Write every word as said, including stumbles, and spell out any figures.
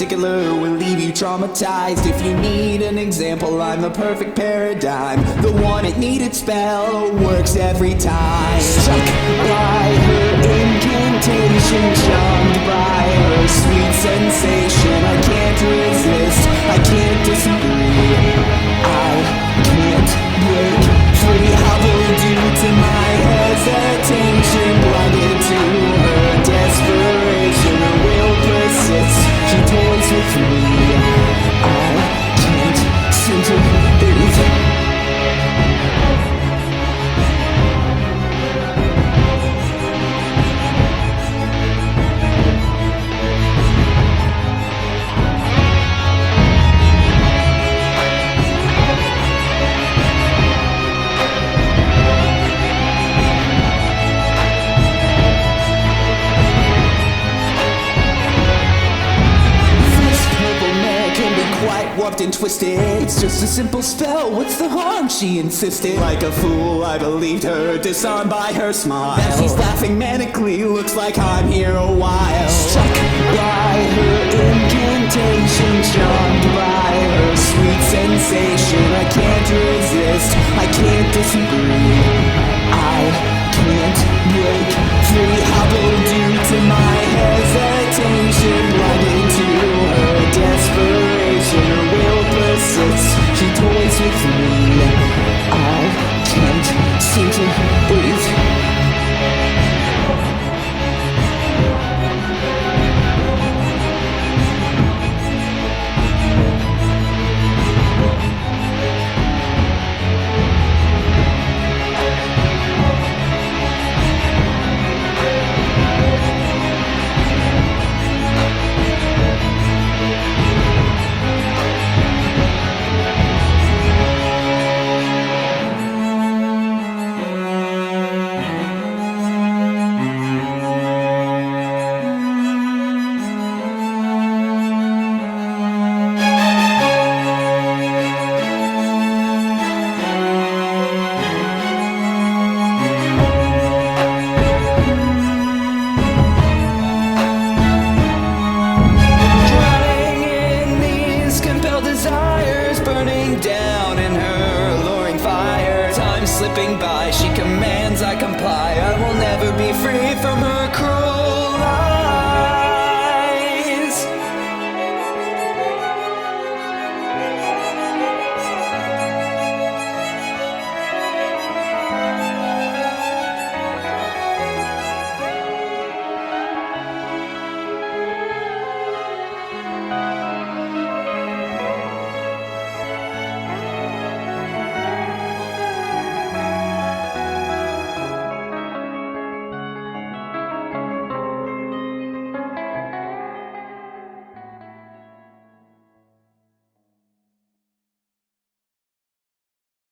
particular will leave you traumatized. If you need an example, I'm the perfect paradigm. The one it needed spell works every time. Struck by her incantation, charmed by her sweet sensation. I can't resist, I can't disagree. I can't break free. Hobbled due to my hesitation, blinded to her desperation. Her will persists, she toys with me. I can't seem to breathe. Warped and twisted, it's just a simple spell. What's the harm? She insisted. Like a fool, I believed her, disarmed by her smile. Now she's laughing manically, looks like I'm here a while. Struck by her incantation, charmed by her sweet sensation. I